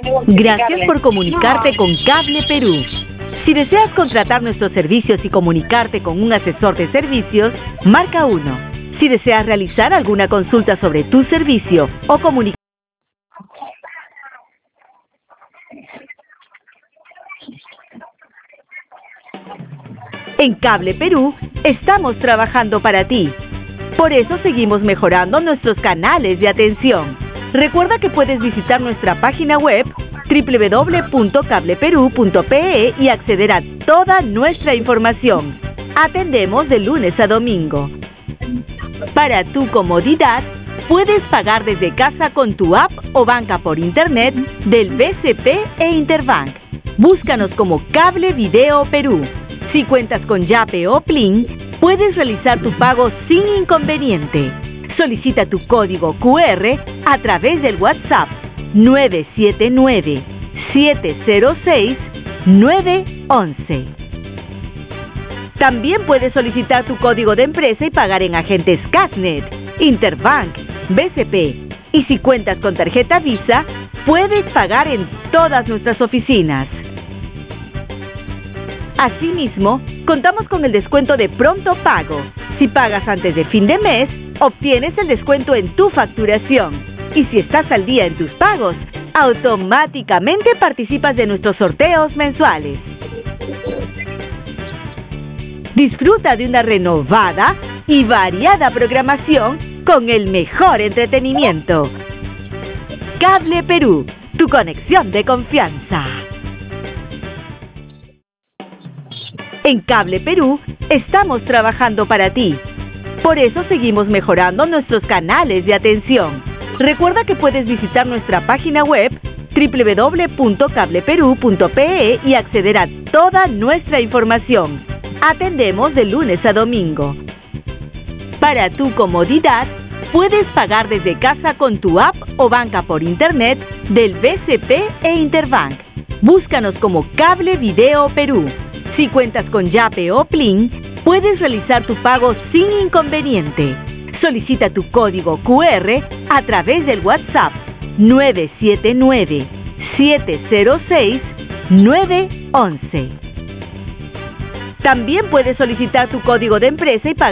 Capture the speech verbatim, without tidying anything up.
Gracias por comunicarte con Cable Perú. Si deseas contratar nuestros servicios y comunicarte con un asesor de servicios, marca uno. Si deseas realizar alguna consulta sobre tu servicio o comunicar en Cable Perú, estamos trabajando para ti. Por eso seguimos mejorando nuestros canales de atención. Recuerda que puedes visitar nuestra página web doble u doble u doble u punto cable perú punto pe e y acceder a toda nuestra información. Atendemos de lunes a domingo. Para tu comodidad, puedes pagar desde casa con tu app o banca por internet del B C P e Interbank. Búscanos como Cable Video Perú. Si cuentas con Yape o Plin, puedes realizar tu pago sin inconveniente. Solicita tu código cu erre a través del WhatsApp nueve siete nueve, siete cero seis, nueve once. También puedes solicitar tu código de empresa y pagar en agentes Casnet, Interbank, B C P. Y si cuentas con tarjeta Visa, puedes pagar en todas nuestras oficinas. Asimismo, contamos con el descuento de pronto pago. Si pagas antes de fin de mes, obtienes el descuento en tu facturación. Y si estás al día en tus pagos, automáticamente participas de nuestros sorteos mensuales. Disfruta de una renovada y variada programación con el mejor entretenimiento. Cable Perú, tu conexión de confianza. En Cable Perú, estamos trabajando para ti. Por eso seguimos mejorando nuestros canales de atención. Recuerda que puedes visitar nuestra página web doble u doble u doble u punto cable perú punto pe e y acceder a toda nuestra información. Atendemos de lunes a domingo. Para tu comodidad, puedes pagar desde casa con tu app o banca por internet del B C P e Interbank. Búscanos como Cable Video Perú. Si cuentas con Yape o Plin, puedes realizar tu pago sin inconveniente. Solicita tu código cu erre a través del WhatsApp nueve siete nueve, siete cero seis, nueve once. También puedes solicitar tu código de empresa y pagar